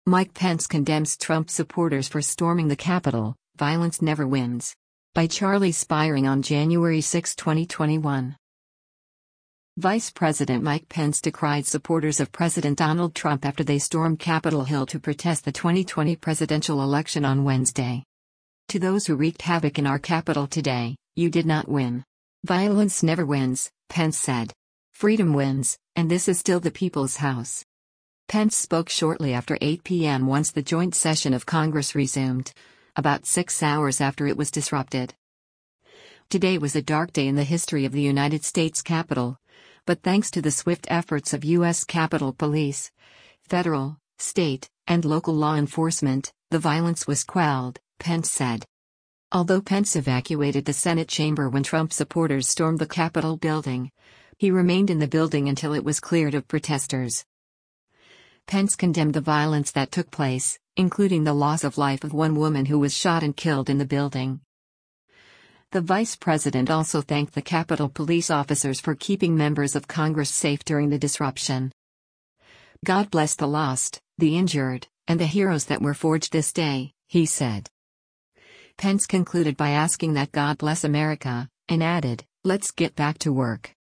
Mike Pence condemns Trump supporters for storming the Capitol. Violence never wins. By Charlie Spiring on January 6, 2021. Vice President Mike Pence decried supporters of President Donald Trump after they stormed Capitol Hill to protest the 2020 presidential election on Wednesday. To those who wreaked havoc in our Capitol today, you did not win. Violence never wins, Pence said. Freedom wins, and this is still the people's house. Pence spoke shortly after 8 p.m. once the joint session of Congress resumed, about 6 hours after it was disrupted. Today was a dark day in the history of the United States Capitol, but thanks to the swift efforts of U.S. Capitol Police, federal, state, and local law enforcement, the violence was quelled, Pence said. Although Pence evacuated the Senate chamber when Trump supporters stormed the Capitol building, he remained in the building until it was cleared of protesters. Pence condemned the violence that took place, including the loss of life of one woman who was shot and killed in the building. The vice president also thanked the Capitol Police officers for keeping members of Congress safe during the disruption. God bless the lost, the injured, and the heroes that were forged this day, he said. Pence concluded by asking that God bless America, and added, "Let's get back to work."